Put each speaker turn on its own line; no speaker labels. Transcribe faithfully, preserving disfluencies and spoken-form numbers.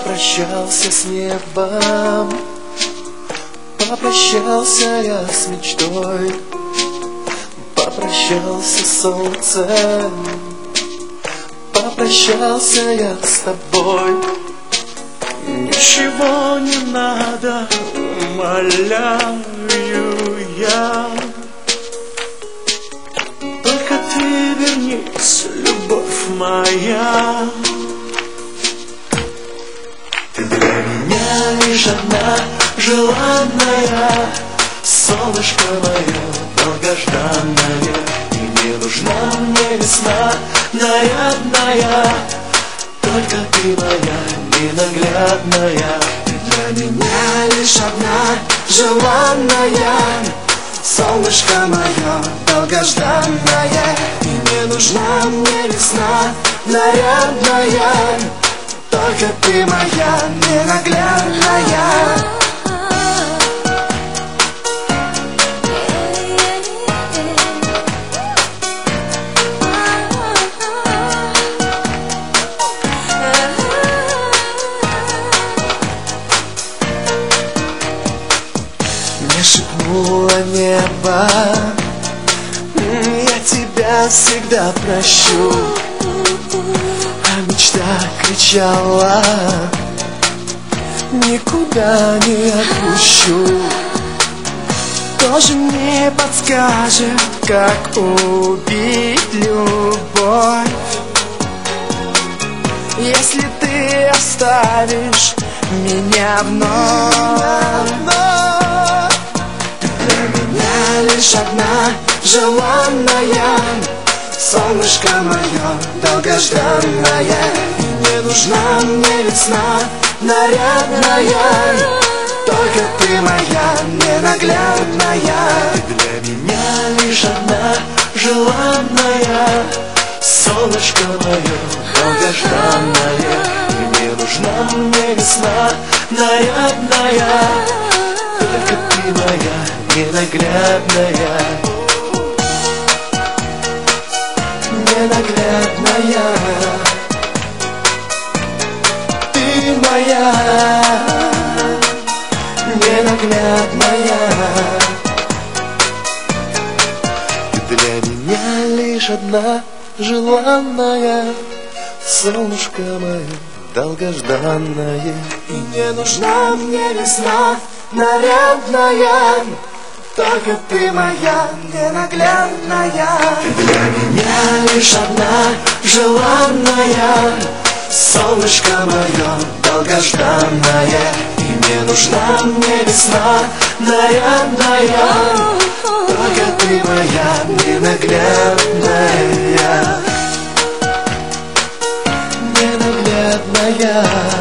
Попрощался с небом, попрощался я с мечтой, попрощался с солнцем, попрощался я с тобой.
Ничего не надо, умоляю я, только ты вернись, любовь моя. Ты для меня лишь одна желанная, солнышко мое долгожданное. И не нужна мне весна нарядная, только ты моя ненаглядная.
Ты для меня лишь одна желанная, солнышко мое долгожданное. И не нужна мне весна нарядная, только ты моя ненаглядная.
Мне шепнуло небо, я тебя всегда прощу. А мечта кричала, никуда не отпущу. Тоже мне подскажет, как убить любовь, если ты оставишь меня вновь.
Лишь одна желанная, солнышко мое долгожданное. И не нужна мне весна нарядная, только ты моя ненаглядная.
Ты для меня лишь одна желанная, солнышко мое долгожданное. И не нужна мне весна нарядная, только ты моя ненаглядная, ненаглядная. Ты моя ненаглядная. Ты для меня лишь одна желанная, солнышко мое долгожданное.
И не нужна мне весна нарядная, только ты моя ненаглядная.
Ты для меня лишь одна желанная, солнышко мое долгожданное. И не нужна мне весна нарядная, только ты моя ненаглядная, ненаглядная.